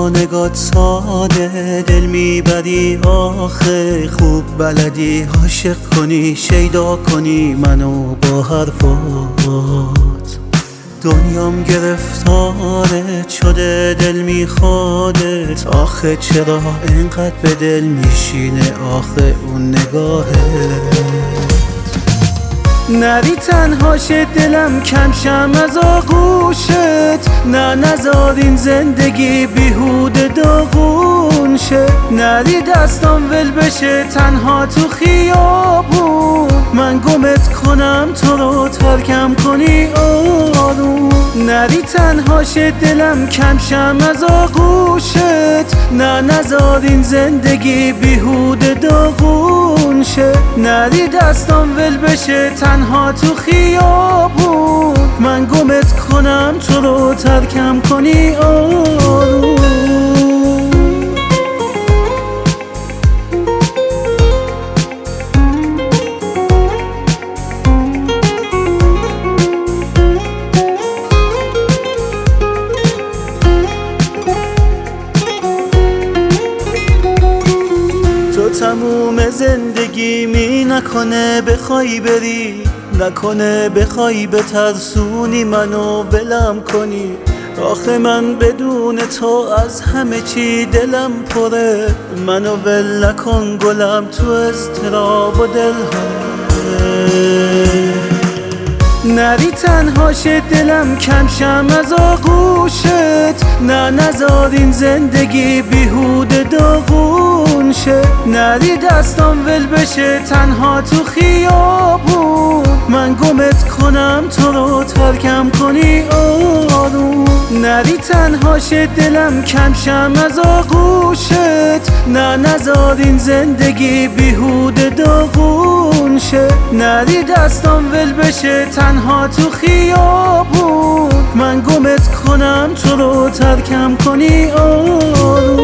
با نگات ساده دل میبری آخه، خوب بلدی عاشق کنی، شیدا کنی منو با حرفات. دنیام گرفتارت شده، دل میخوادت، آخه چرا اینقدر به دل میشینه آخه اون نگاهت. نری تنها شه دلم کم شم از آغوشت، نه نذار این زندگی بیهوده داغون شه. نری دستام ول بشه تنها تو خیابون، من گمت کنم تو رو ترکم کنی آروم. نری تنها شه دلم کم شم از آغوشت، نه نذار این زندگی بیهوده داغون شه. نری دستام ول بشه تنها تو خیابون، من گمت کنم تو رو ترکم کنی آروم. تو تموم زندگی می نکنه بخوای بری، نکنه بخوای بترسونی منو ولم کنی. آخه من بدون تو از همه چی دلم پره، منو ول نکن گلم تو اضطراب و دلهره. نری تنها شه دلم کم شم از آغوشت، نه نذار این زندگی بیهوده داغون شه. نری دستام ول بشه تنها تو خیابون، من گمت کنم تو رو ترکم کنی آروم. نری تنها شه دلم کم شم از آغوشت، نه نذار این زندگی بیهوده داغون شه. نری دستام ول بشه تنها تو خیابون، من گمت کنم تو رو ترکم کنی آروم.